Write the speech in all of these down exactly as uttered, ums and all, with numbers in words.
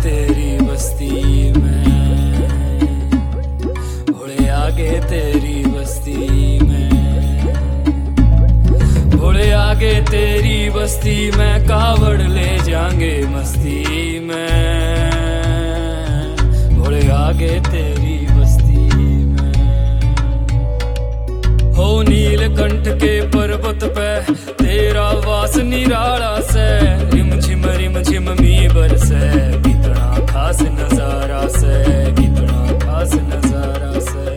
तेरी बस्ती में, भोले आगे तेरी बस्ती में, भोले आगे तेरी बस्ती में, कावड़ ले जाएंगे मस्ती में, भोले आगे तेरी बस्ती में। हो नीलकंठ के पर्वत पे तेरा वास निराला से, रिम झिम रिम झिम मी बरसे, कितना खास नजारा से, कितना खास नजारा से।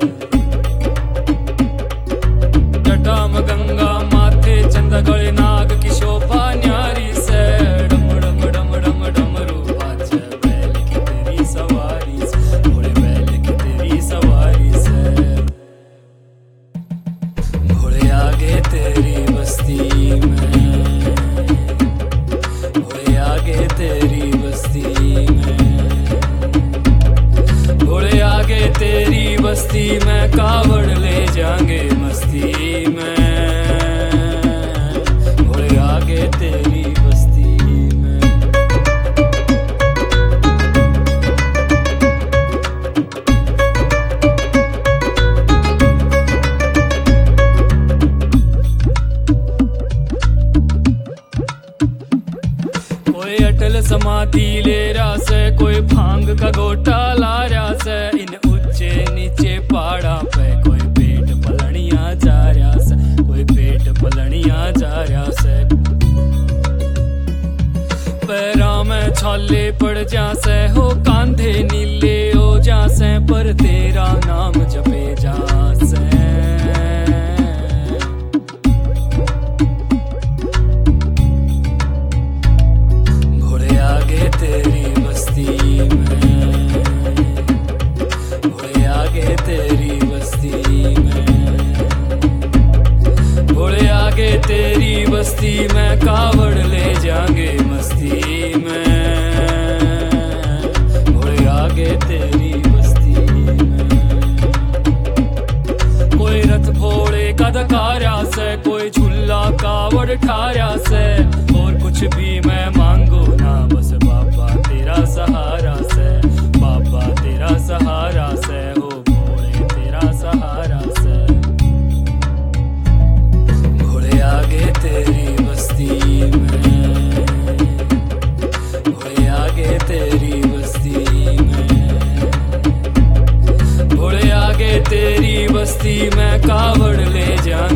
जटा में गंगा माथे चंदा गले नाग की शोभा न्यारी से, डम डम डम डम डमरू बाजे बैल की तेरी सवारी से, भोले बैल की तेरी सवारी से। भोले आगे तेरी बस्ती में, भोले आगे तेरी बस्ती में, भोले आगे तेरी बस्ती में, कावड़ ले जाएंगे मस्ती में, भोले आगे तेरी बस्ती में। कोई अटल समाधि ले रहा से, कोई भांग का गोटा ला रहा से, इन ऊंचे नीचे पहाड़ा पे कोई पेट पलनिया जा रहा से, कोई पेट पलनिया जा रहा से। पैरा में छाले पड़ जा से, हो कांधे नीले हो जा से, पर तेरा नाम जपे जा से। भोले आगे तेरी बस्ती में, भोले आगे तेरी बस्ती में, भोले आगे तेरी बस्ती में, कावड़ ले जाएंगे मस्ती में, भोले आगे तेरी बस्ती में। कोई रथ घोड़े का दकारा से, कोई झूला कावड़ ठारा से, और कुछ भी मैं मांगू ना, बस बाबा तेरा सहारा से, बाबा तेरा सहारा से, हो भोले तेरा सहारा से। भोले आगे तेरी बस्ती में, भोले आगे तेरी बस्ती में, भोले आगे तेरी बस्ती में, कावड़ ले जाएंगे